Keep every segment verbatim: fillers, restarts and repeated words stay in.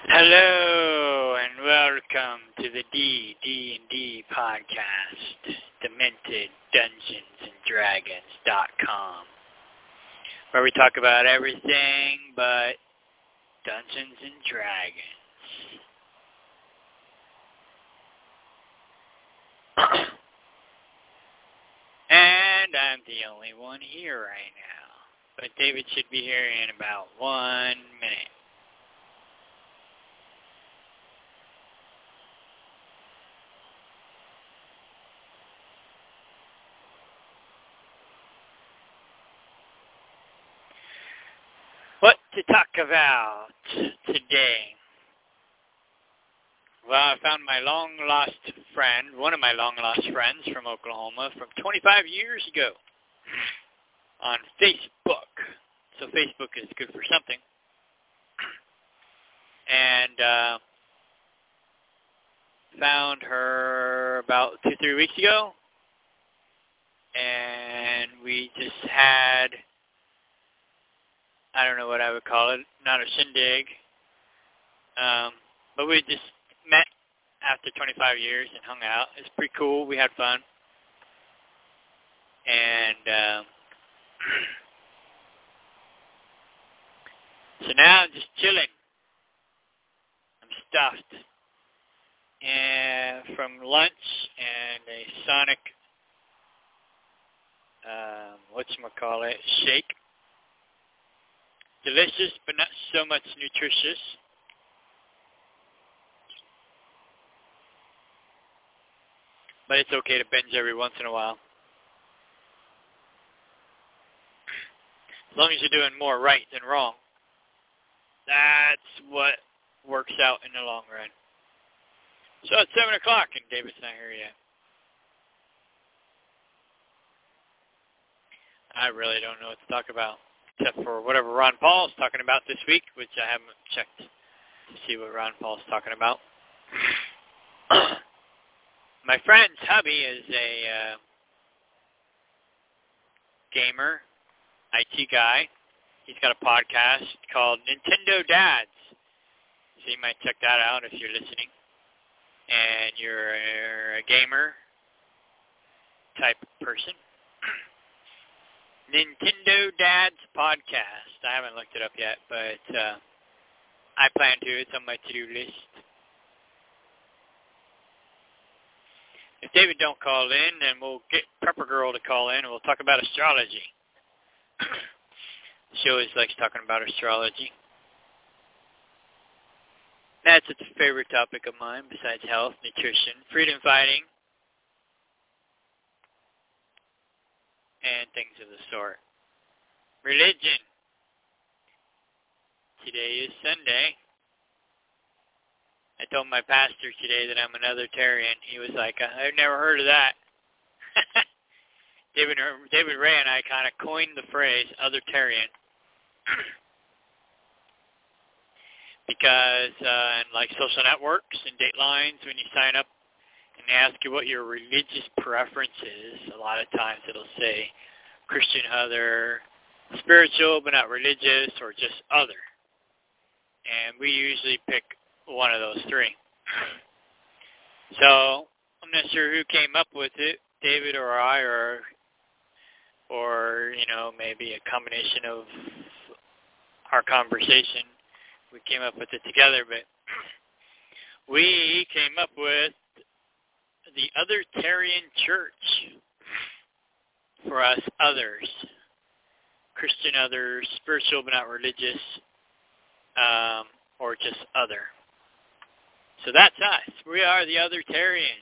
Hello and welcome to the D D and D podcast, Demented Dungeons and Dragons dot com, where we talk about everything but Dungeons and Dragons. And I'm the only one here right now, but David should be here in about one minute. What to talk about today? Well, I found my long-lost friend, one of my long-lost friends from Oklahoma from twenty-five years ago on Facebook. So Facebook is good for something. And uh, found her about two, three weeks ago. And we just had, I don't know what I would call it, not a shindig. Um, but we just met after twenty-five years and hung out. It's pretty cool. We had fun. And um, so now I'm just chilling. I'm stuffed. And from lunch and a Sonic, um, whatchamacallit, shake. Delicious, but not so much nutritious. But it's okay to binge every once in a while. As long as you're doing more right than wrong. That's what works out in the long run. So it's seven o'clock and David's not here yet. I really don't know what to talk about, except for whatever Ron Paul's talking about this week, which I haven't checked to see what Ron Paul's talking about. My friend's hubby is a uh, gamer, I T guy. He's got a podcast called Nintendo Dads. So you might check that out if you're listening. And you're a gamer type person. Nintendo Dads podcast. I haven't looked it up yet, but uh, I plan to. It's on my to-do list. If David don't call in, then we'll get Prepper Girl to call in, and we'll talk about astrology. She always likes talking about astrology. That's its favorite topic of mine, besides health, nutrition, freedom fighting, and things of the sort. Religion. Today is Sunday. I told my pastor today that I'm an Othertarian. He was like, I've never heard of that. David, David Ray and I kind of coined the phrase Othertarian. Because uh, in like social networks and Datelines, when you sign up and they ask you what your religious preference is, a lot of times it'll say Christian other, spiritual but not religious, or just other. And we usually pick one of those three. So I'm not sure who came up with it, David or I, or or you know maybe a combination of our conversation. We came up with it together, but we came up with the Othertarian Church. For us, others, Christian others, spiritual but not religious, um, or just other. So that's us. We are the Othertarians.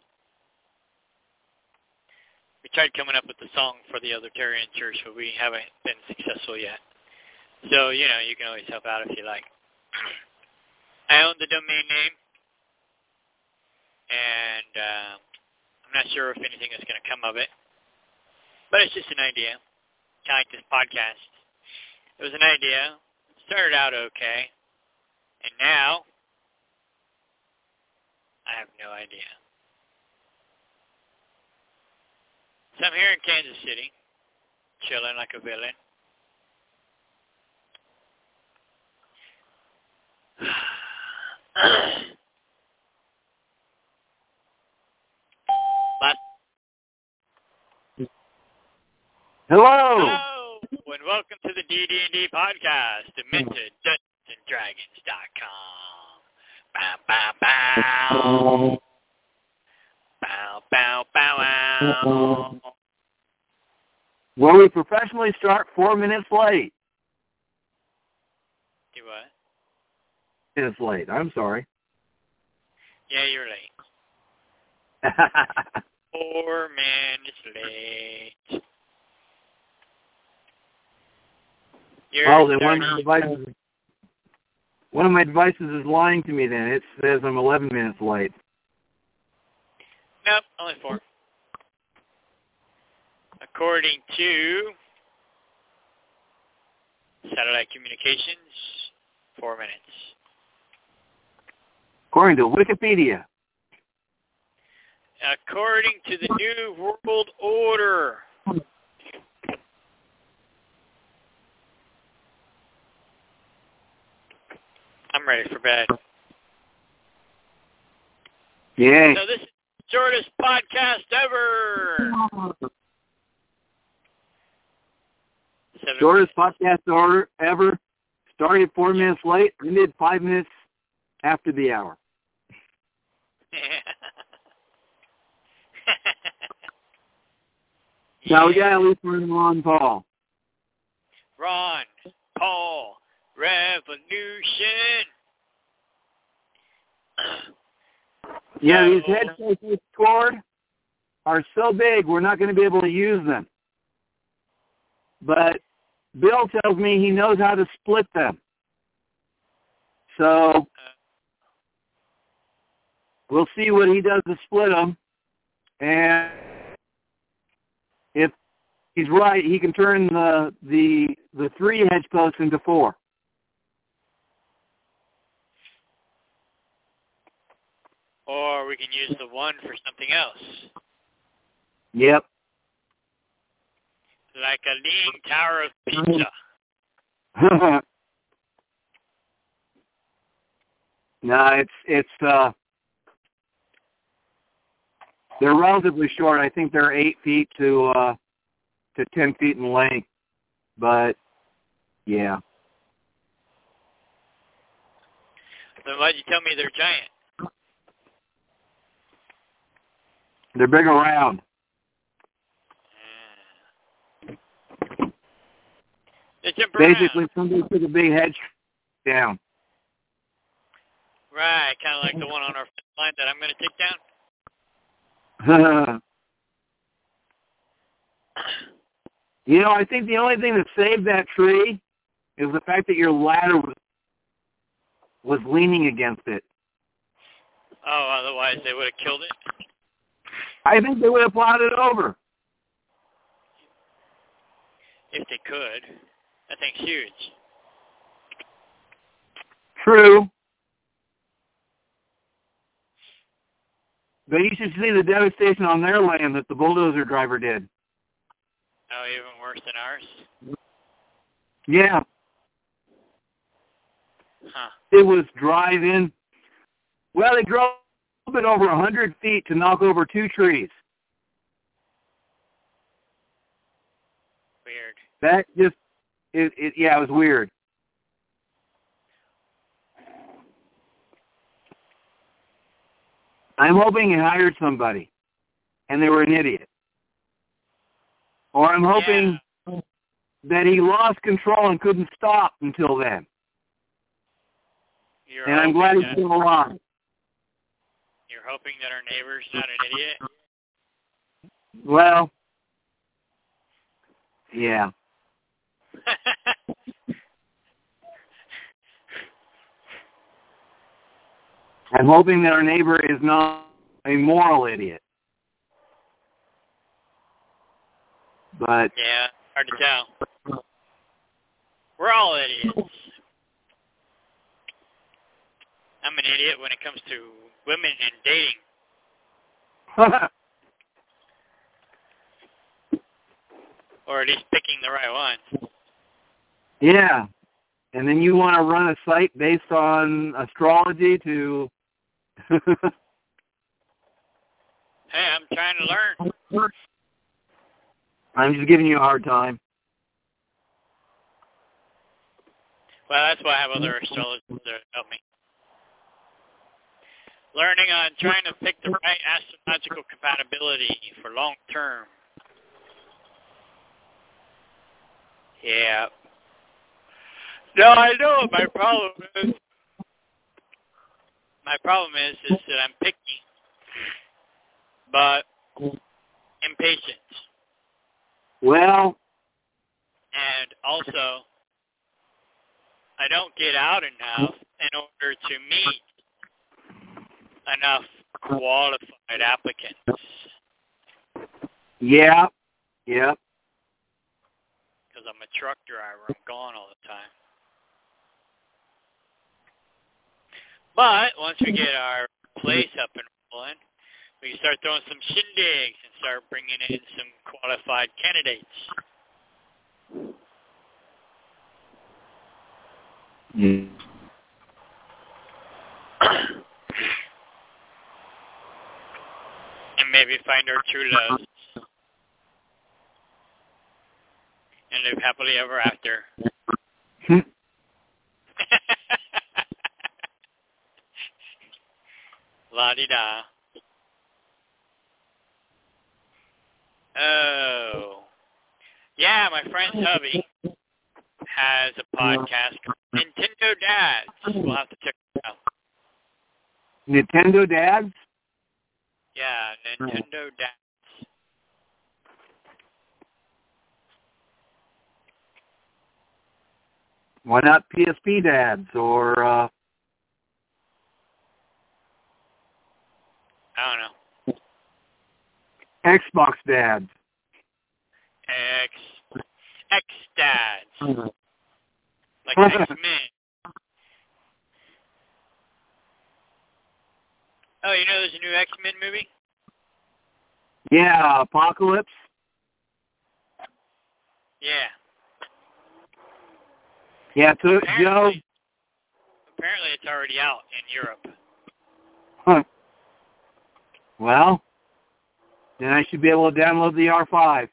We tried coming up with the song for the Othertarian Church, but we haven't been successful yet. So, you know, you can always help out if you like. I own the domain name, and uh, I'm not sure if anything is going to come of it, but it's just an idea, kind of like this podcast. It was an idea. It started out okay, and now I have no idea. So I'm here in Kansas City, chilling like a villain. Last Hello. Hello, and welcome to the D D and D podcast, Demented Dungeons and Dragons dot com. Bow, bow, bow. Bow, bow, bow, bow. Where we professionally start four minutes late. Do what? Minutes late. I'm sorry. Yeah, you're late. Four minutes late. You're oh, then one of my starting- devices. One of my devices is lying to me. Then it says I'm eleven minutes late. Nope, only four. According to Satellite Communications, four minutes. According to Wikipedia. According to the New World Order. I'm ready for bed. Yay. So this is the shortest podcast ever. Seven Shortest podcast order ever. Started four minutes late. Ended five minutes after the hour. Now we got at least one Ron Paul. Ron, Paul, Revolution. Yeah, So- these headsets we scored are so big we're not going to be able to use them. But Bill tells me he knows how to split them. So we'll see what he does to split them. And if he's right, he can turn the the the three hedge posts into four. Or we can use the one for something else. Yep. Like a leaning tower of pizza. No, it's it's uh they're relatively short. I think they're eight feet to uh to ten feet in length. But yeah. Then why'd you tell me they're giant? They're big around. They jump around. Basically somebody took a big hedge down. Right, kind of like the one on our line that I'm going to take down. You know, I think the only thing that saved that tree is the fact that your ladder was, was leaning against it. Oh, otherwise they would have killed it. I think they would have plowed it over. If they could. That thing's huge. True. But you should see the devastation on their land that the bulldozer driver did. Oh, even worse than ours? Yeah. Huh. It was driving. Well, they drove it over one hundred feet to knock over two trees. Weird. That just, it, it yeah, it was weird. I'm hoping he hired somebody, and they were an idiot. Or I'm hoping Yeah. that he lost control and couldn't stop until then. You're And I'm glad hoping he's that, still alive. You're hoping that our neighbor's not an idiot? Well, yeah. I'm hoping that our neighbor is not a moral idiot. But Yeah, hard to tell. We're all idiots. I'm an idiot when it comes to women and dating. Or at least picking the right ones. yeah, and then you want to run a site based on astrology to... Hey, I'm trying to learn. I'm just giving you a hard time. Well, that's why I have other astrologers that help me. Learning on trying to pick the right astrological compatibility for long term. Yeah. No, I know what my problem is. My problem is, is that I'm picky, but impatient. Well. And also, I don't get out enough in order to meet enough qualified applicants. Yeah. Yep. Because I'm a truck driver. I'm gone all the time. But once we get our place up and rolling, we can start throwing some shindigs and start bringing in some qualified candidates. Mm. And maybe find our true loves. And live happily ever after. La-di-da. Oh. Yeah, my friend's hubby has a podcast called Nintendo Dads. We'll have to check it out. Nintendo Dads? Yeah, Nintendo Dads. Why not P S P Dads or... Uh... I don't know. Xbox Dads. X. X-Dads. Like X-Men. Oh, you know there's a new X-Men movie? Yeah, Apocalypse. Yeah. Yeah, so, apparently, Joe. Apparently it's already out in Europe. Huh. Well, then I should be able to download the R five.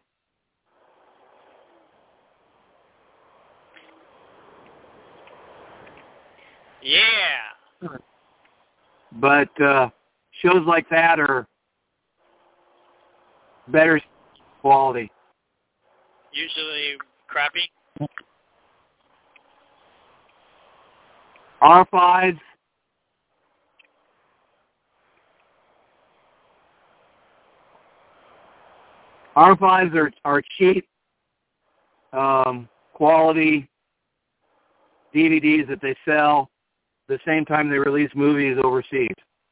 Yeah. But uh, shows like that are better quality. Usually crappy. R fives. R fives are, are cheap, um, quality D V Ds that they sell the same time they release movies overseas.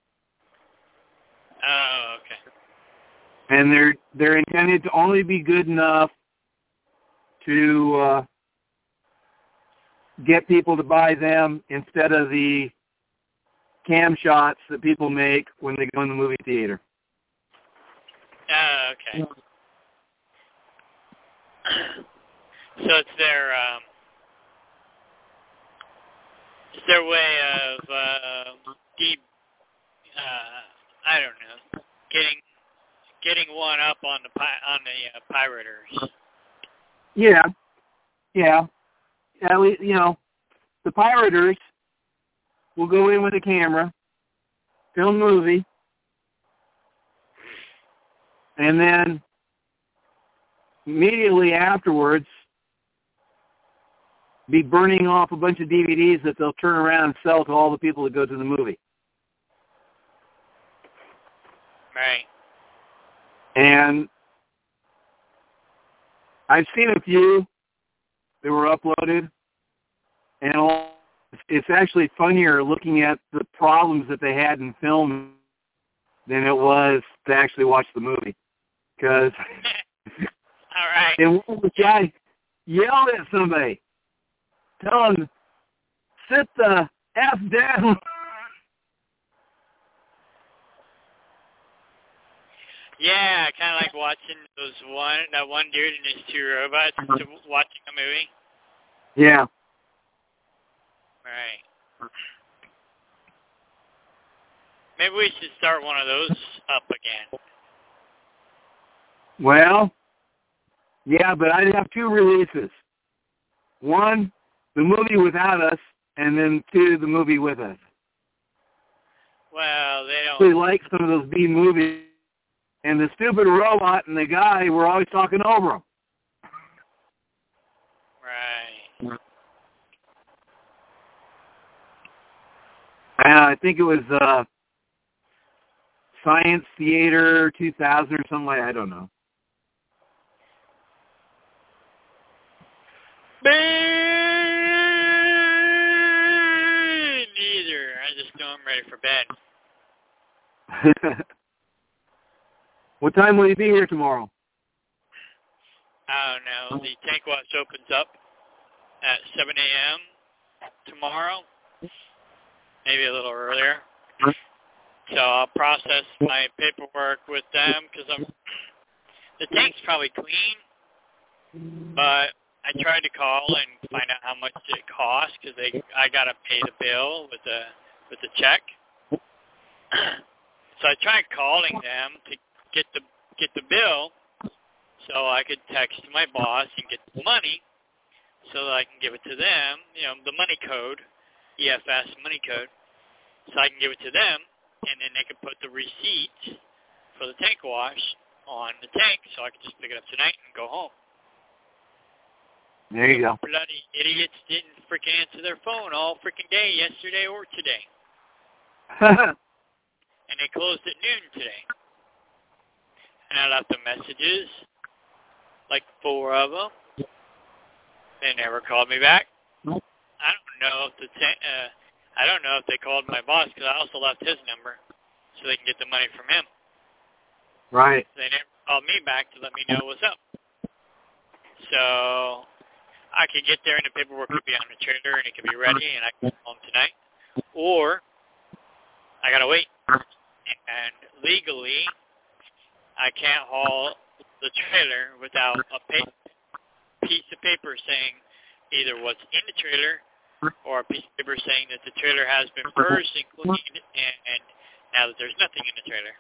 Oh, okay. And they're they're intended to only be good enough to uh, get people to buy them instead of the cam shots that people make when they go in the movie theater. Oh, okay. So it's their um, it's their way of uh, deep. Uh, I don't know, getting getting one up on the pi- on the uh, pirators. Yeah, yeah. At least, you know, the pirators will go in with a camera, film a movie, and then immediately afterwards be burning off a bunch of D V Ds that they'll turn around and sell to all the people that go to the movie. Right. And I've seen a few that were uploaded, and all, it's actually funnier looking at the problems that they had in film than it was to actually watch the movie. Because all right. And the guy yelled at somebody, tell him, sit the F down. Yeah, kind of like watching those one that one dude and his two robots to watching a movie. Yeah. Maybe we should start one of those up again. Well, yeah, but I'd have two releases. One, the movie without us, and then two, the movie with us. Well, they don't... They like some of those B movies, and the stupid robot and the guy were always talking over them. Right. And I think it was uh, Science Theater two thousand or something like that. I don't know. Me neither. I just know I'm ready for bed. What time will you be here tomorrow? I don't know. The tank watch opens up at seven a.m. tomorrow. Maybe a little earlier. So I'll process my paperwork with them because I'm. The tank's probably clean, but I tried to call and find out how much it costs because they I gotta pay the bill with the with the check. So I tried calling them to get the get the bill so I could text my boss and get the money so that I can give it to them. You know, the money code, E F S money code, so I can give it to them and then they can put the receipt for the tank wash on the tank so I can just pick it up tonight and go home. There you go. Bloody idiots didn't freaking answer their phone all freaking day yesterday or today. And they closed at noon today. And I left them messages, like four of them. They never called me back. Nope. I don't know if the ta- uh, I don't know if they called my boss because I also left his number so they can get the money from him. Right. They never called me back to let me know what's up. So I could get there and the paperwork could be on the trailer and it could be ready and I can go home tonight. Or I gotta wait. And legally, I can't haul the trailer without a pa- piece of paper saying either what's in the trailer or a piece of paper saying that the trailer has been purged and cleaned and, and now that there's nothing in the trailer.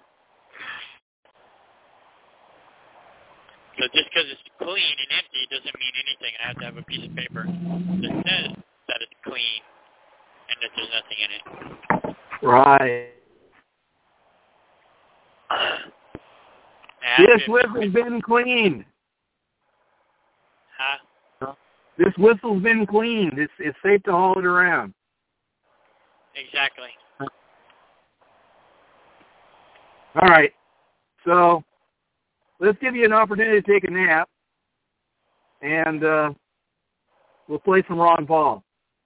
So just because it's clean and empty doesn't mean anything. I have to have a piece of paper that says that it's clean and that there's nothing in it. Right. This whistle's been cleaned. Huh? This whistle's been cleaned. It's it's safe to haul it around. Exactly. All right. So let's give you an opportunity to take a nap, and uh, we'll play some Ron Paul.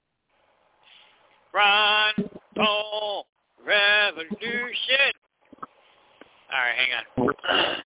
Ron Paul Revolution. All right, hang on.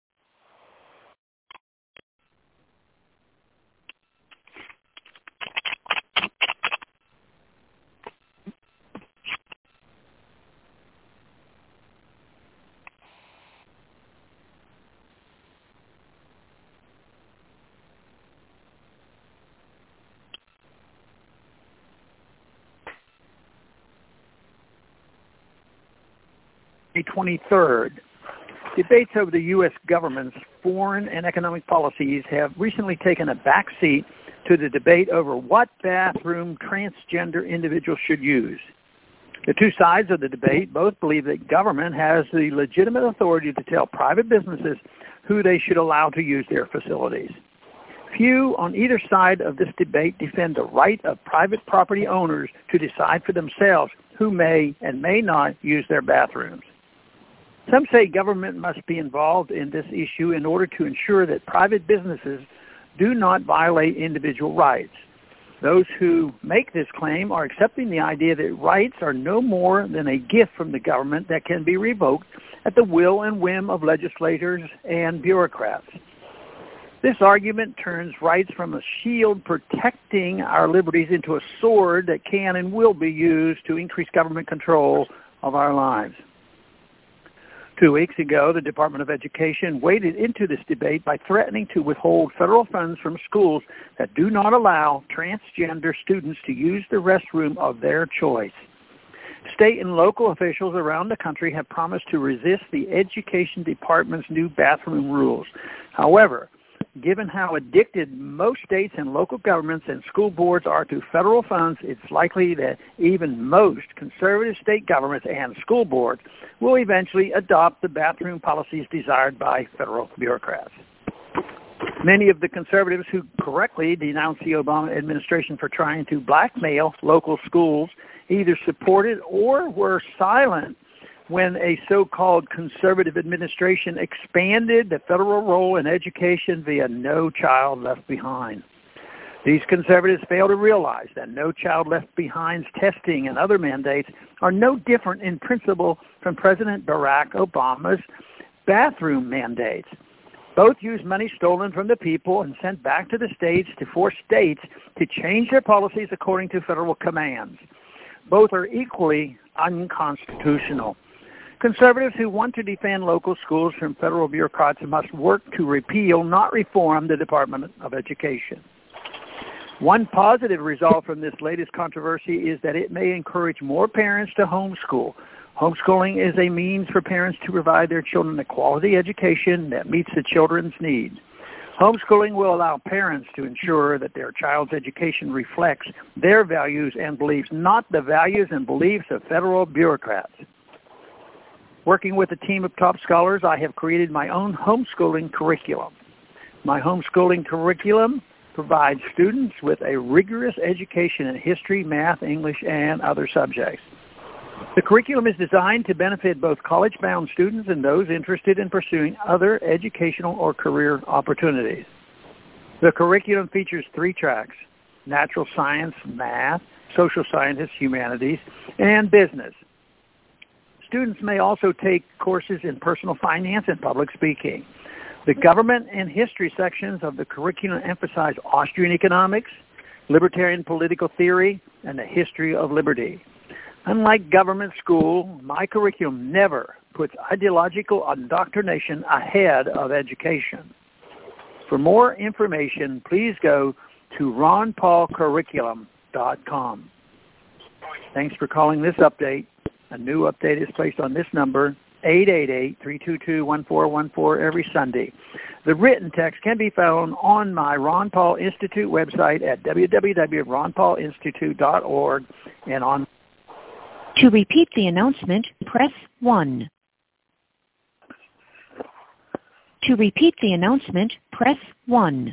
twenty-third. Debates over the U S government's foreign and economic policies have recently taken a backseat to the debate over what bathroom transgender individuals should use. The two sides of the debate both believe that government has the legitimate authority to tell private businesses who they should allow to use their facilities. Few on either side of this debate defend the right of private property owners to decide for themselves who may and may not use their bathrooms. Some say government must be involved in this issue in order to ensure that private businesses do not violate individual rights. Those who make this claim are accepting the idea that rights are no more than a gift from the government that can be revoked at the will and whim of legislators and bureaucrats. This argument turns rights from a shield protecting our liberties into a sword that can and will be used to increase government control of our lives. Two weeks ago, the Department of Education waded into this debate by threatening to withhold federal funds from schools that do not allow transgender students to use the restroom of their choice. State and local officials around the country have promised to resist the Education Department's new bathroom rules. However, given how addicted most states and local governments and school boards are to federal funds, it's likely that even most conservative state governments and school boards will eventually adopt the bathroom policies desired by federal bureaucrats. Many of the conservatives who correctly denounced the Obama administration for trying to blackmail local schools either supported or were silent when a so-called conservative administration expanded the federal role in education via No Child Left Behind. These conservatives fail to realize that No Child Left Behind's testing and other mandates are no different in principle from President Barack Obama's bathroom mandates. Both use money stolen from the people and sent back to the states to force states to change their policies according to federal commands. Both are equally unconstitutional. Conservatives who want to defend local schools from federal bureaucrats must work to repeal, not reform, the Department of Education. One positive result from this latest controversy is that it may encourage more parents to homeschool. Homeschooling is a means for parents to provide their children a quality education that meets the children's needs. Homeschooling will allow parents to ensure that their child's education reflects their values and beliefs, not the values and beliefs of federal bureaucrats. Working with a team of top scholars, I have created my own homeschooling curriculum. My homeschooling curriculum provides students with a rigorous education in history, math, English, and other subjects. The curriculum is designed to benefit both college-bound students and those interested in pursuing other educational or career opportunities. The curriculum features three tracks: natural science, math, social sciences, humanities, and business. Students may also take courses in personal finance and public speaking. The government and history sections of the curriculum emphasize Austrian economics, libertarian political theory, and the history of liberty. Unlike government school, my curriculum never puts ideological indoctrination ahead of education. For more information, please go to ron paul curriculum dot com. Thanks for calling this update. A new update is placed on this number, eight eight eight, three two two, one four one four, every Sunday. The written text can be found on my Ron Paul Institute website at w w w dot ron paul institute dot org and on. To repeat the announcement, press one. To repeat the announcement, press one.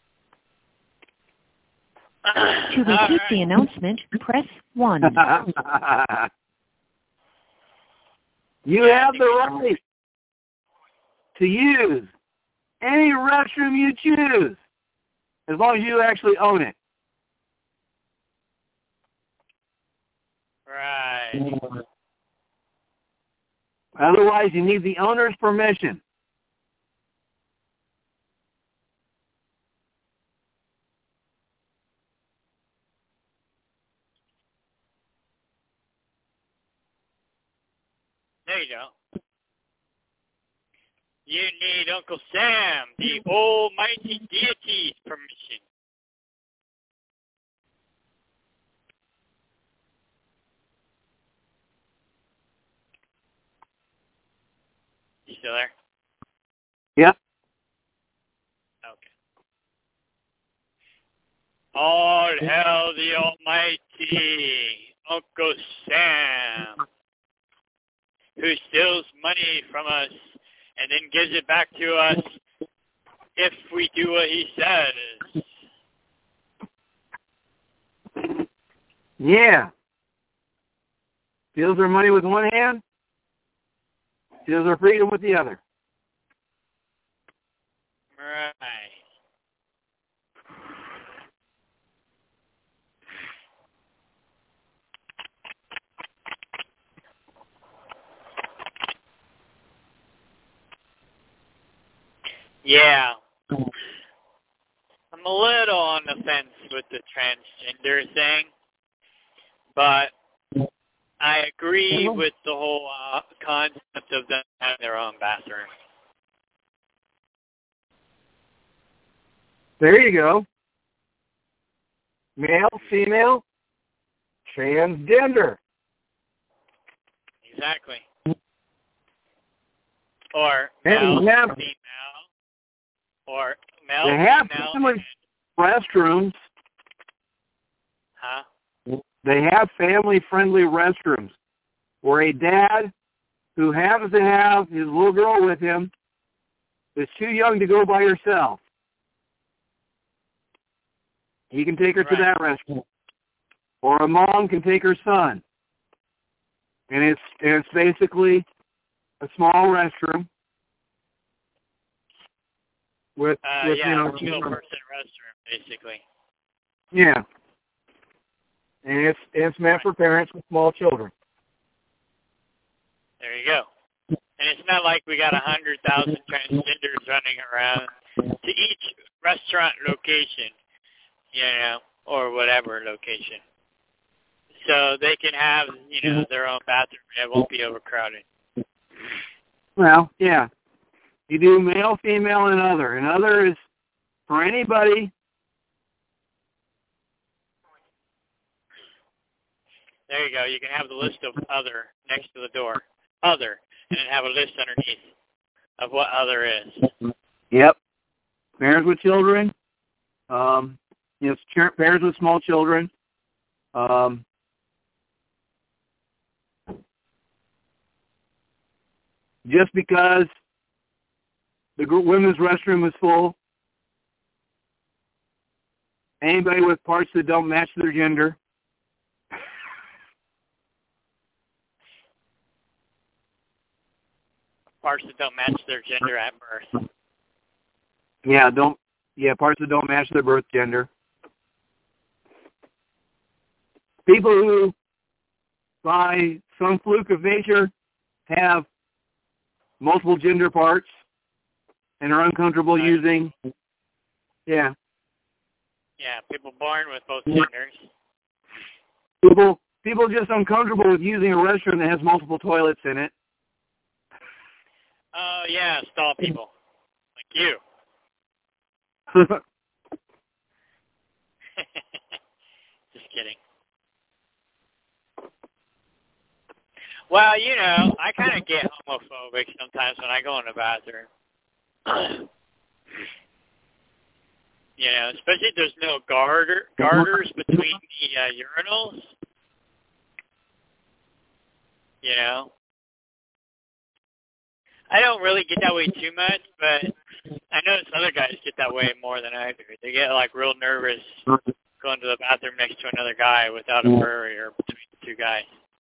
To repeat the announcement, press one. You have the right to use any restroom you choose, as long as you actually own it. Right. Otherwise, you need the owner's permission. There you go. You need Uncle Sam, the almighty deity's permission. You still there? Yep. Okay. All hail the almighty Uncle Sam, who steals money from us and then gives it back to us if we do what he says. Yeah. Steals our money with one hand, steals our freedom with the other. Right. Yeah. I'm a little on the fence with the transgender thing, but I agree with the whole uh, concept of them having their own bathroom. There you go. Male, female, transgender. exactly. Or And male, have, female, or male, they have female, family restrooms. huh? They have family-friendly restrooms where a dad who happens to have his little girl with him is too young to go by herself. He can take her Right. to that restroom. Or a mom can take her son. And it's and it's basically a small restroom with, Uh, with yeah, you know, single-person restroom, basically. yeah. And it's it's meant for parents with small children. There you go. And it's not like we got a hundred thousand transgenders running around to each restaurant location, you know, or whatever location. So they can have, you know, their own bathroom. It won't be overcrowded. Well, yeah. You do male, female, and other. And other is for anybody. There you go. You can have the list of other next to the door. Other. And then have a list underneath of what other is. Yep. Parents with children. Um, you know, parents with small children. Um, just because the women's restroom is full, anybody with parts that don't match their gender. Parts that don't match their gender at birth. Yeah, don't. Yeah, parts that don't match their birth gender. People who, by some fluke of nature, have multiple gender parts and are uncomfortable Right. using. Yeah. Yeah, people born with both genders. People people just uncomfortable with using a restroom that has multiple toilets in it. Oh, yeah, stall people. Like you. Just kidding. Well, you know, I kind of get homophobic sometimes when I go in the bathroom. You know, especially if there's no garter, garters between the uh, urinals. You know? I don't really get that way too much, but I notice other guys get that way more than I do. They get, like, real nervous going to the bathroom next to another guy without a barrier between the two guys.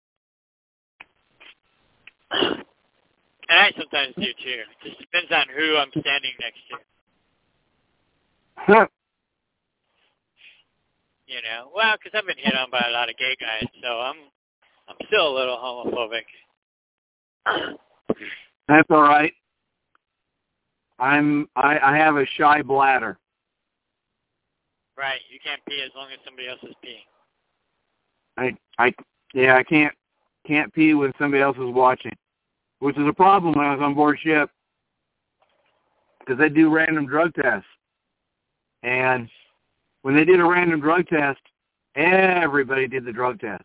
And I sometimes do, too. It just depends on who I'm standing next to. You know? Well, because I've been hit on by a lot of gay guys, so I'm I'm still a little homophobic. That's all right. I'm I, I have a shy bladder. Right, you can't pee as long as somebody else is peeing. I I yeah I can't can't pee when somebody else is watching, which is a problem when I was on board ship because they do random drug tests, and when they did a random drug test, everybody did the drug test.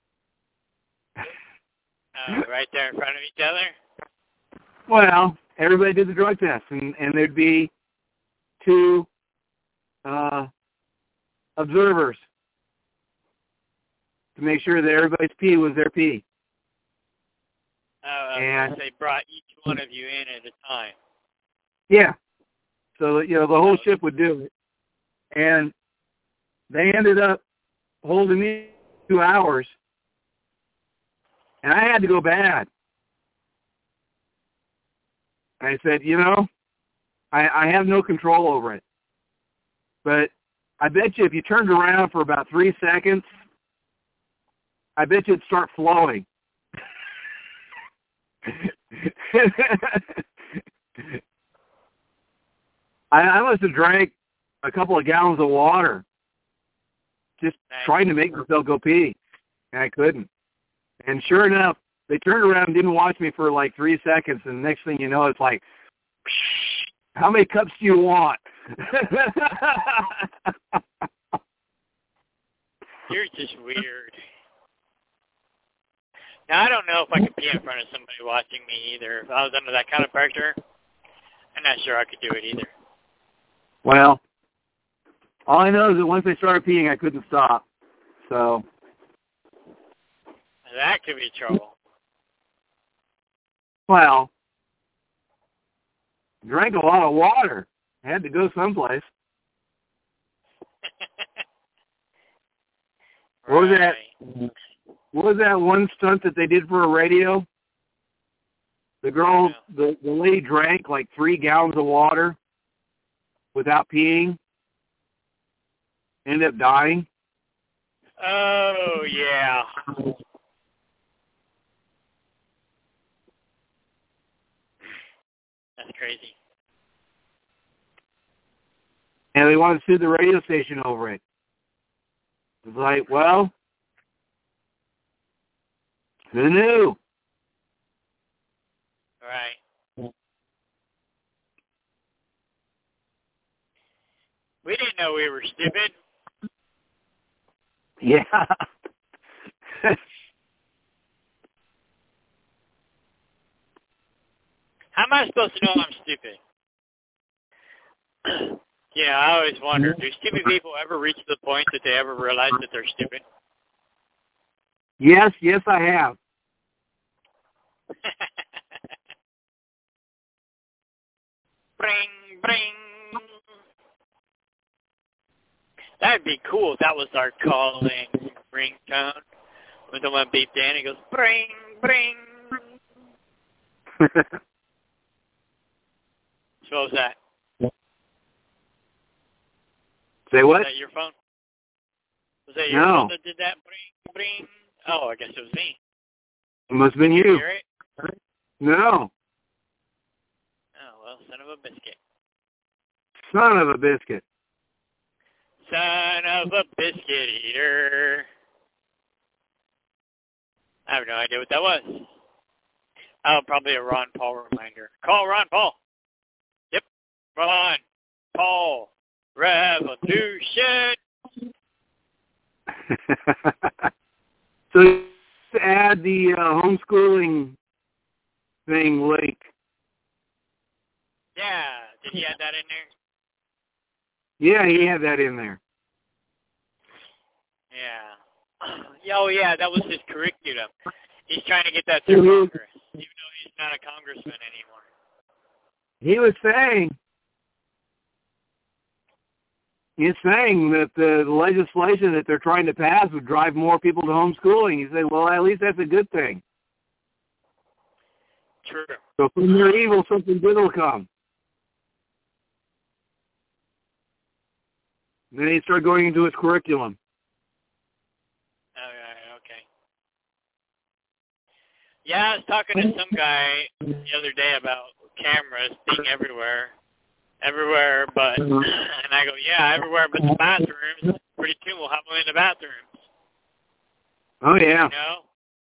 Uh, right there in front of each other? Well, everybody did the drug test, and, and there'd be two uh, observers to make sure that everybody's pee was their pee. Uh, and they brought each one of you in at a time. Yeah. So, you know, the whole ship would do it. And they ended up holding me two hours, and I had to go bad. I said, you know, I, I have no control over it. But I bet you if you turned around for about three seconds, I bet you it'd start flowing. I, I must have drank a couple of gallons of water just nice. trying to make myself go pee, and I couldn't. And sure enough, they turned around and didn't watch me for like three seconds, and the next thing you know, it's like, how many cups do you want? You're just weird. Now, I don't know if I could pee in front of somebody watching me either. If I was under that kind of pressure, I'm not sure I could do it either. Well, all I know is that once I started peeing, I couldn't stop. So that could be trouble. Well, drank a lot of water. I had to go someplace. Right. What was that? What was that one stunt that they did for a radio? The girl, the, the lady drank like three gallons of water without peeing. Ended up dying. Oh, yeah. That's crazy. And they wanted to sue the radio station over it. It was like, well, who knew? Right. We didn't know we were stupid. Yeah. How am I supposed to know I'm stupid? Yeah, I always wonder, do stupid people ever reach the point that they ever realize that they're stupid? Yes, yes, I have. Bring, bring. That'd be cool if that was our calling ringtone. When someone beeped in, he goes, bring, bring. So what was that? Say what? Was that your phone? Was that your No. phone that did that? Bring, bring. Oh, I guess it was me. It must have been Did you you. hear it? No. Oh, well, son of a biscuit. Son of a biscuit. Son of a biscuit eater. I have no idea what that was. Oh, probably a Ron Paul reminder. Call Ron Paul. Yep. Ron Paul. Revolution. So to add the uh, homeschooling thing link. Yeah. Did he add that in there? Yeah, he had that in there. Yeah. Yeah, oh, yeah, that was his curriculum. He's trying to get that through Congress, even though he's not a congressman anymore. He was saying, he's saying that the legislation that they're trying to pass would drive more people to homeschooling. He said, well, at least that's a good thing. True. So from their evil, something good will come. And then he started going into his curriculum. Oh, yeah, okay. Yeah, I was talking to some guy the other day about cameras being everywhere. Everywhere but, and I go, yeah, everywhere but the bathrooms. Pretty soon we'll have them in the bathrooms. Oh, yeah. You know?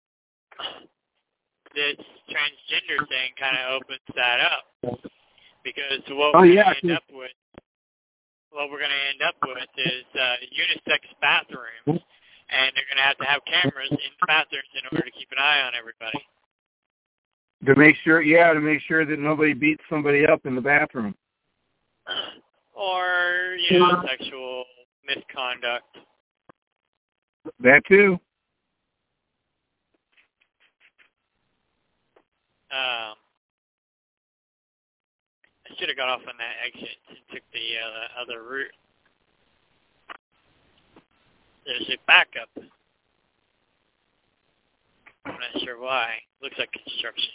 This transgender thing kind of opens that up. Because what Oh, we're yeah. going to end up with, what we're going to end up with is uh, unisex bathrooms. And they're going to have to have cameras in the bathrooms in order to keep an eye on everybody. To make sure, yeah, to make sure that nobody beats somebody up in the bathroom. Or, you know, sexual misconduct. That too. Um, I should have got off on that exit and took the uh, other route. There's a backup. I'm not sure why. Looks like construction.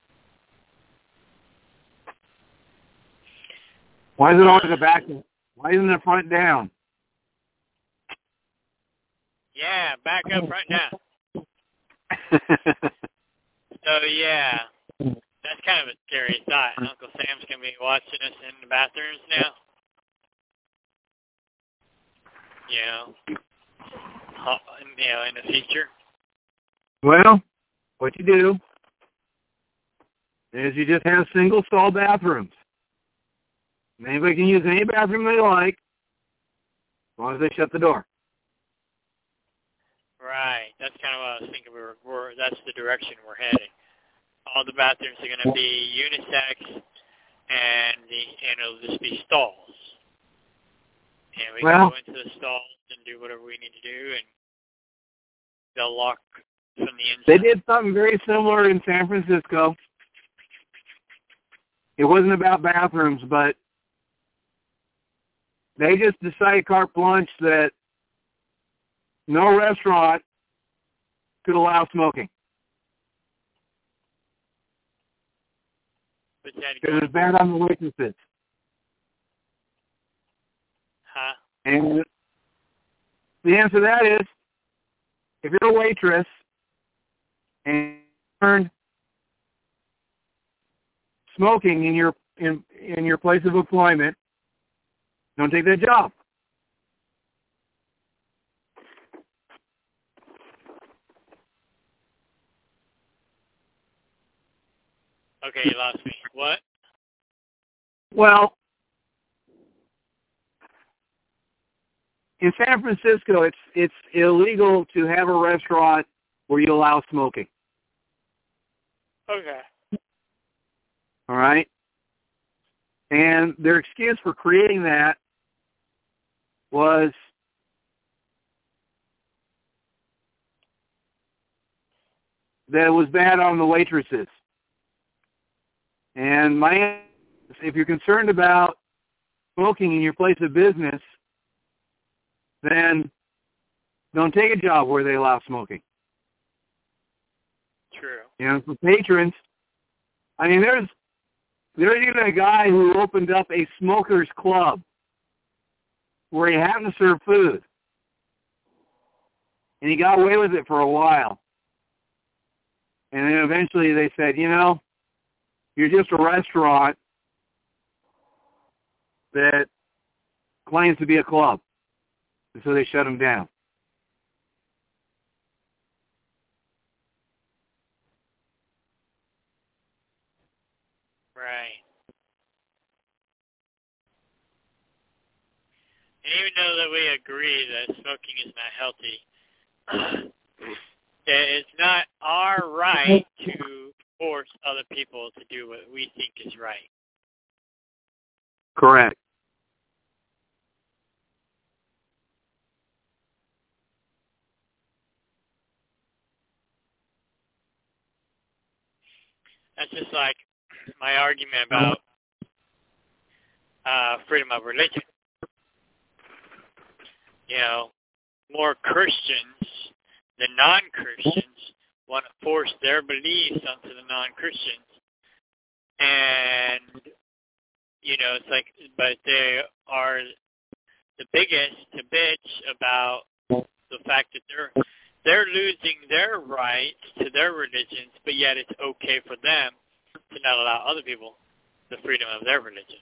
Why is it always the back? Why isn't the front down? Yeah, back up, front down. So, yeah, that's kind of a scary thought. Uncle Sam's going to be watching us in the bathrooms now. You know, you know, in the future. Well, what you do is you just have single stall bathrooms. Anybody can use any bathroom they like, as long as they shut the door. Right. That's kind of what I was thinking. We were, we're that's the direction we're heading. All the bathrooms are going to be unisex, and the and it'll just be stalls. And we well, can go into the stalls and do whatever we need to do, and they'll lock from the inside. They did something very similar in San Francisco. It wasn't about bathrooms, but they just decided carte blanche that no restaurant could allow smoking. Because it's bad on the waitresses. Huh? And the answer to that is, if you're a waitress and earn smoking in your in in your place of employment, don't take that job. Okay, you lost me. What? Well, in San Francisco, it's it's illegal to have a restaurant where you allow smoking. Okay. All right? And their excuse for creating that was that it was bad on the waitresses. And my answer is, if you're concerned about smoking in your place of business, then don't take a job where they allow smoking. True. You know, for patrons, I mean, there's there's even a guy who opened up a smokers club where he happened to serve food, and he got away with it for a while. And then eventually they said, you know, you're just a restaurant that claims to be a club. And so they shut him down. Right. And even though that we agree that smoking is not healthy, it's not our right to force other people to do what we think is right. Correct. That's just like my argument about uh, freedom of religion. You know, more Christians than non-Christians want to force their beliefs onto the non-Christians. And, you know, it's like, but they are the biggest to bitch about the fact that they're they're losing their rights to their religions, but yet it's okay for them to not allow other people the freedom of their religion.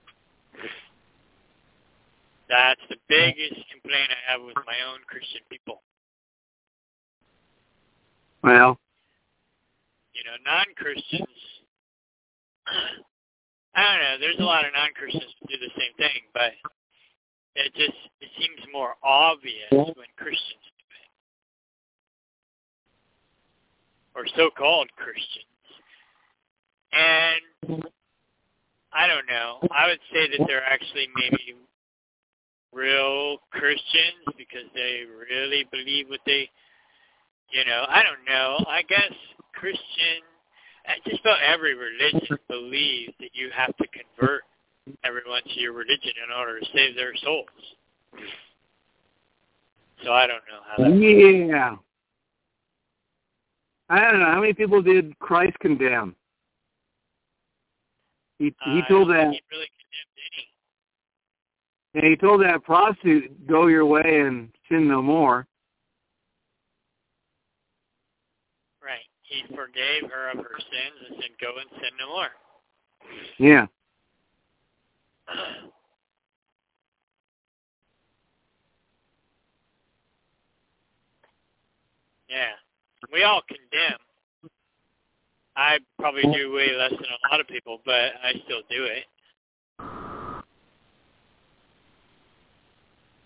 That's the biggest complaint I have with my own Christian people. Well, you know, non-Christians, I don't know, there's a lot of non-Christians who do the same thing, but it just, it seems more obvious when Christians do it. Or so-called Christians. And I don't know, I would say that they're actually maybe real Christians because they really believe what they, you know, I don't know. I guess Christian, just about every religion believes that you have to convert everyone to your religion in order to save their souls. So I don't know how that Yeah. works. I don't know. How many people did Christ condemn? He, he uh, told that. He really condemned any. And he told that prostitute, go your way and sin no more. Right. He forgave her of her sins and said, go and sin no more. Yeah. Yeah. We all condemn. I probably do way less than a lot of people, but I still do it.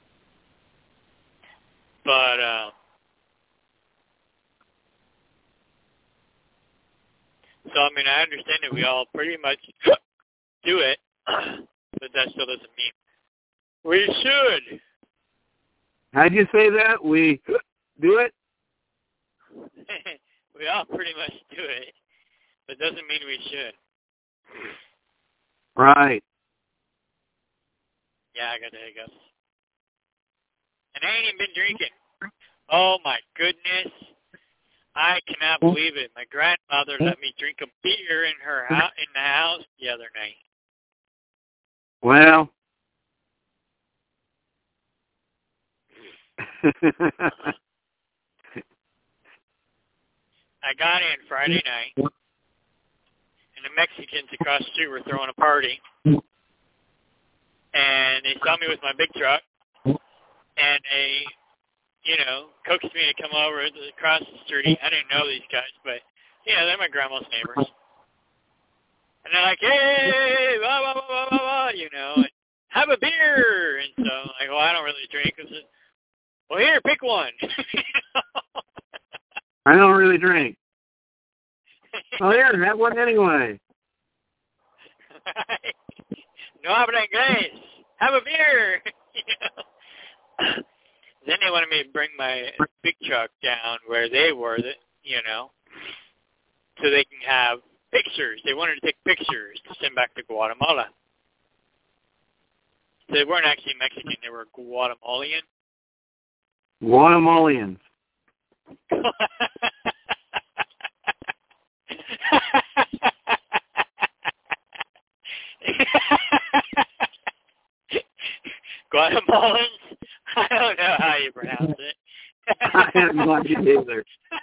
But, uh, So, I mean, I understand that we all pretty much do it, but that still doesn't mean we should. How'd you say that? We do it? We all pretty much do it, but doesn't mean we should. Right. Yeah, I got the hiccups. And I ain't even been drinking. Oh, my goodness. I cannot believe it. My grandmother let me drink a beer in her house, in the house the other night. Well. I got in Friday night, and the Mexicans across the street were throwing a party. And they saw me with my big truck, and they, you know, coaxed me to come over across the street. I didn't know these guys, but, you know, they're my grandma's neighbors. And they're like, hey, blah, blah, blah, blah, blah, blah, you know, and have a beer. And so I'm like, well, I don't really drink. I said, well, here, pick one. I don't really drink. Well, here, have one anyway. No habla inglés. Have a beer. You know? Then they wanted me to bring my big truck down where they were, that you know, so they can have pictures. They wanted to take pictures to send back to Guatemala. So they weren't actually Mexican. They were Guatemalan. Guatemalans. Guatemalans? I don't know how you pronounce it. I have no idea either.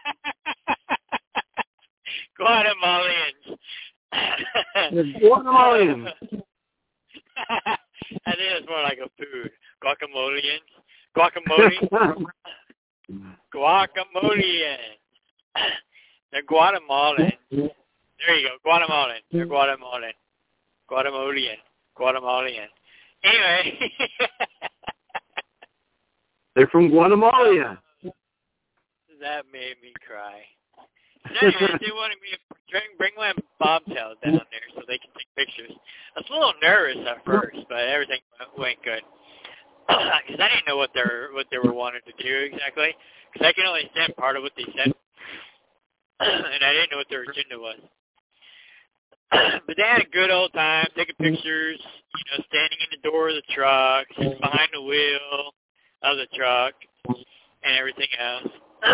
Guatemalans. Guatemalans. I think it's more like a food. Guacamolians. Guacamole. Guacamolians. They're Guatemalans. There you go. Guatemalan. They're Guatemalan. Guatemalian. Guatemalan. Anyway. They're from Guatemala. That made me cry. So anyway, they wanted me to bring, bring my bobtail down there so they can take pictures. I was a little nervous at first, but everything went good. Because I didn't know what they were what they were wanting to do exactly. Because I can only send part of what they said, and I didn't know what their agenda was. But they had a good old time taking pictures, you know, standing in the door of the truck, sitting behind the wheel of the truck, and everything else.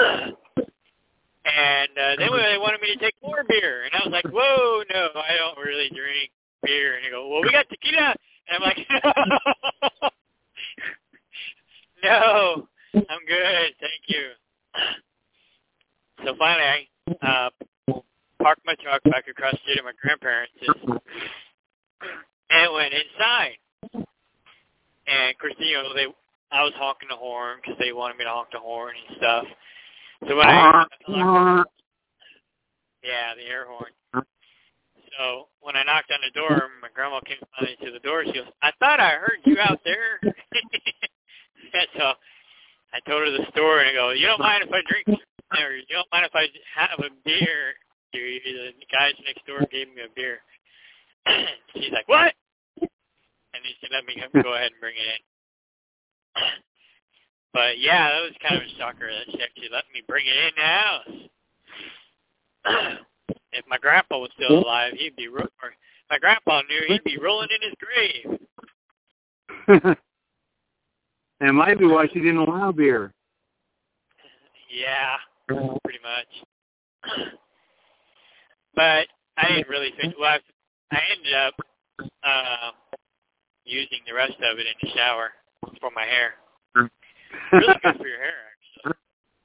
And uh, then they wanted me to take more beer, and I was like, "Whoa, no, I don't really drink beer." And they go, "Well, we got tequila," and I'm like, "No, I'm good, thank you." So finally, I uh, parked my truck back across the street at my grandparents' and went inside. And of course, you know, they, I was honking the horn because they wanted me to honk the horn and stuff. So when I, yeah, the air horn. So when I knocked on the door, my grandma came finally to the door. She goes, "I thought I heard you out there." And so I told her the story, and I go, "You don't mind if I drink, or you don't mind if I have a beer?" The guys next door gave me a beer. She's like, "What?" And he said, "Let me go ahead and bring it in." But yeah, that was kind of a shocker that she actually let me bring it in the house. If my grandpa was still alive, he'd be, ro- or my grandpa knew he'd be rolling in his grave. That might be why she didn't allow beer. Yeah, pretty much. But I didn't really think, well, I, I ended up uh, using the rest of it in the shower for my hair. Really good for your hair, actually.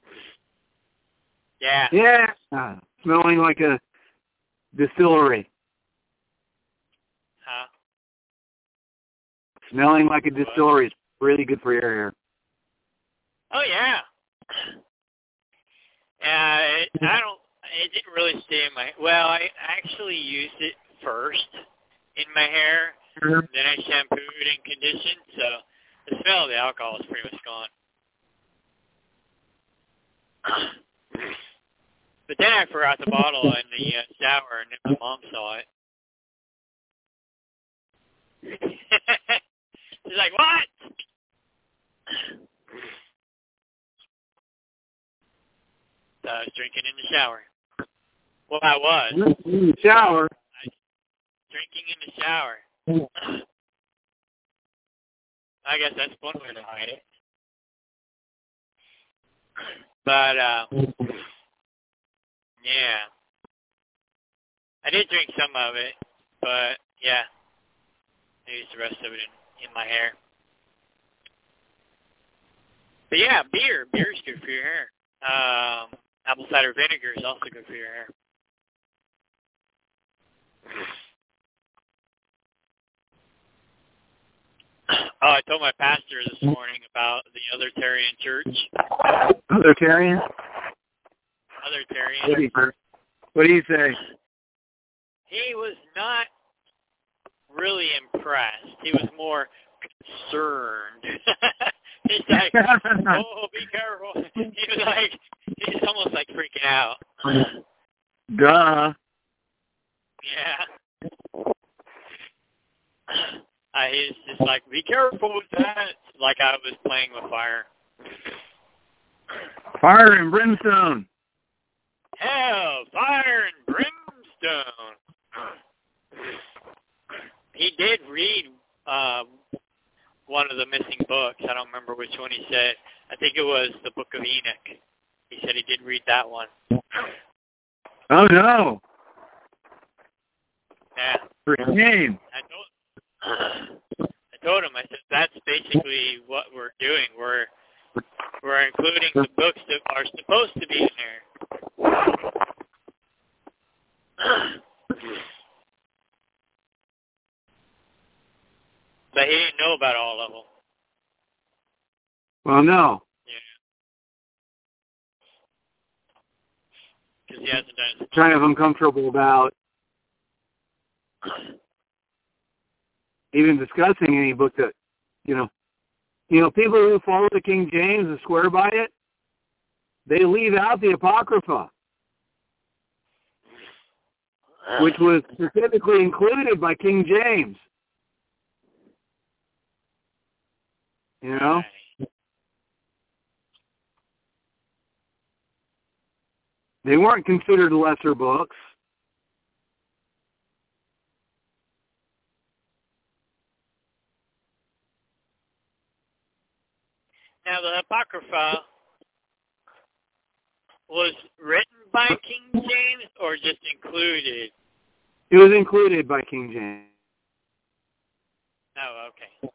Yeah. Yeah. Uh, smelling like a distillery. Huh? Smelling like a distillery is really good for your hair. Oh, yeah. Uh, it, I don't, it didn't really stay in my, well, I actually used it first in my hair, then I shampooed and conditioned, so the smell of the alcohol is pretty much gone. But then I forgot the bottle in the uh, shower, and then my mom saw it. She's like, what? So I was drinking in the shower. Well, I was. In the shower? I, drinking in the shower. I guess that's one way to hide it. But, uh, yeah. I did drink some of it, but, yeah. I used the rest of it in, in my hair. But, yeah, beer. Beer is good for your hair. Um, apple cider vinegar is also good for your hair. Oh, I told my pastor this morning about the Otheritarian Church. Otheritarian? Otheritarian. What do you say? He was not really impressed. He was more concerned. He's like, oh, be careful. He was like, he's almost like freaking out. Duh. Yeah. Uh, he's just like, be careful with that. Like I was playing with fire. Fire and brimstone. Hell, fire and brimstone. He did read uh, one of the missing books. I don't remember which one he said. I think it was the Book of Enoch. He said he did read that one. Oh, no. Yeah. For shame. I told, I told him, I said, that's basically what we're doing. We're we're including the books that are supposed to be in there. But he didn't know about all of them. Well, no. Yeah. Because he hasn't done it. Kind of uncomfortable about even discussing any book that, you know, you know, people who follow the King James and swear by it, they leave out the Apocrypha, which was specifically included by King James. You know? They weren't considered lesser books. Now, the Apocrypha was written by King James or just included? It was included by King James. Oh, okay.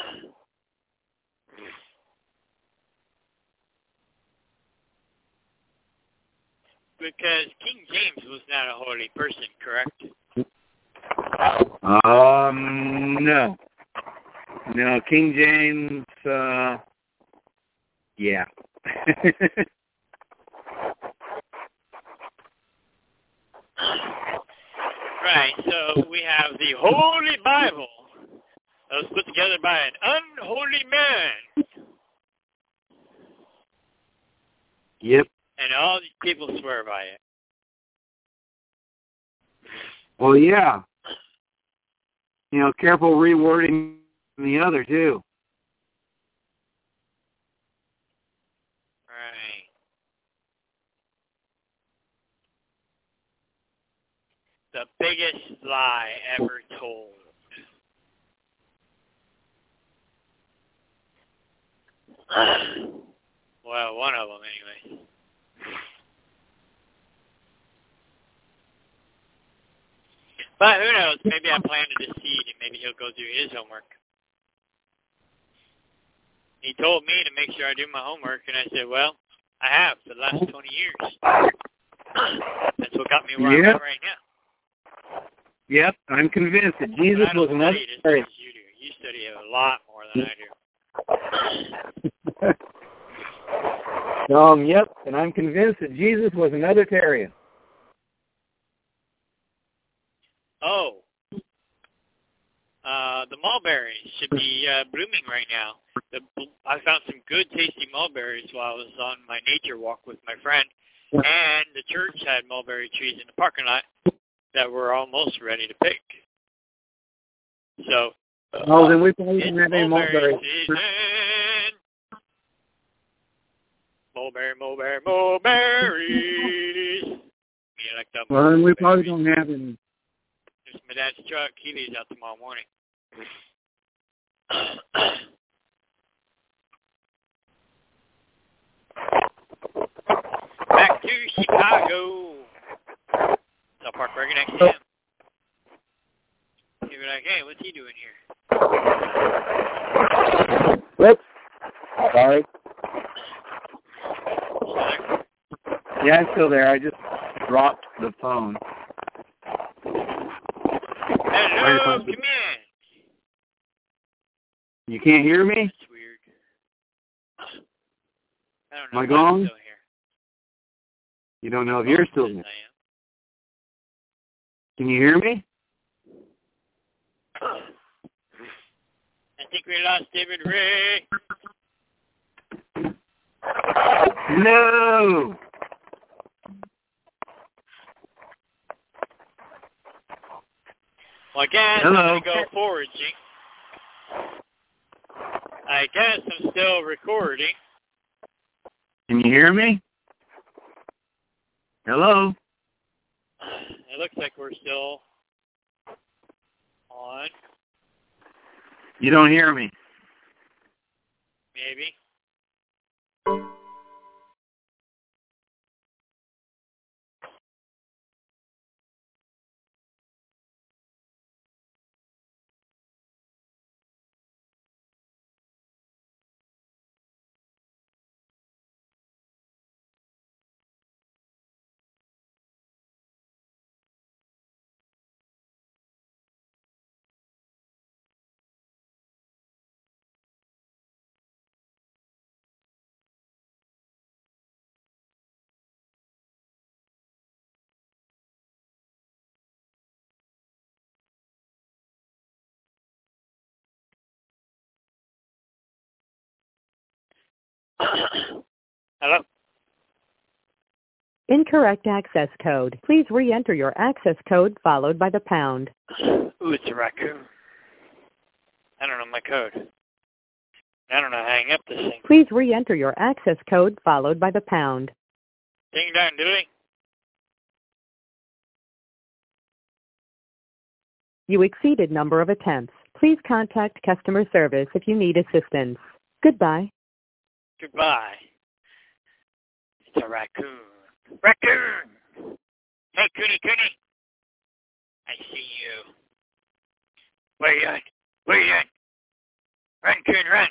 Because King James was not a holy person, correct? Um, no. No, King James, uh, yeah. Right, so we have the Holy Bible that was put together by an unholy man. Yep. And all these people swear by it. Well, yeah. You know, careful rewording the other, too. Right. The biggest lie ever told. Well, one of them, anyway. But who knows? Maybe I planted a seed, and maybe he'll go do his homework. He told me to make sure I do my homework, and I said, well, I have for the last twenty years. That's what got me where yep. I'm at right now. Yep, I'm convinced that Jesus was another. I don't study as much as you do. You study a lot more than I do. um, yep, and I'm convinced that Jesus was another Tarian. Oh. Uh, the mulberries should be uh, blooming right now. The, I found some good tasty mulberries while I was on my nature walk with my friend, And the church had mulberry trees in the parking lot that were almost ready to pick. So, oh, then we probably it's didn't have any mulberry mulberry. season. Mulberry, mulberry, mulberries. You like that? Well, then we probably don't have any. There's my dad's truck. He leaves out tomorrow morning. Back to Chicago. I'll park right next to him. He'll be like, hey, what's he doing here? Whoops. Sorry. Yeah, I'm still there. I just dropped the phone. Hello, come in. You can't hear me? That's weird. I don't know Am I if gone? I'm still here. You don't know if you're still Yes, there. I am. Can you hear me? I think we lost David Ray. No! Well, I guess Hello. I'm going to go forward, Jink. I guess I'm still recording. Can you hear me? Hello? It looks like we're still on. You don't hear me. Maybe. Hello? Incorrect access code. Please re-enter your access code followed by the pound. Ooh, it's a raccoon. I don't know my code. I don't know how to hang up this thing. Please re-enter your access code followed by the pound. Ding dong doodly. You exceeded number of attempts. Please contact customer service if you need assistance. Goodbye. Goodbye. It's a raccoon. Raccoon! Hey, Cooney, Cooney. I see you. Where you at? Where you at? Run, Coon, run.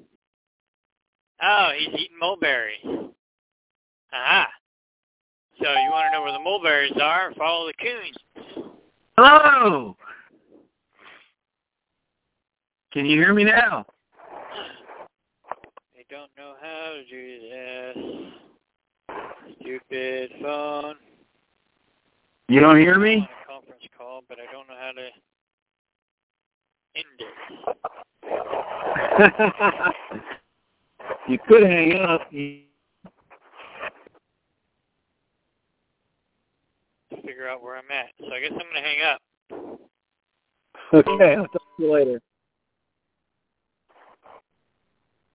Oh, he's eating mulberries. Aha. So you want to know where the mulberries are? Follow the coons. Hello! Can you hear me now? They don't know how to do this. Stupid phone. You don't hear I'm me? on a conference call, but I don't know how to end it. You could hang up. To figure out where I'm at. So I guess I'm going to hang up. Okay, I'll talk to you later.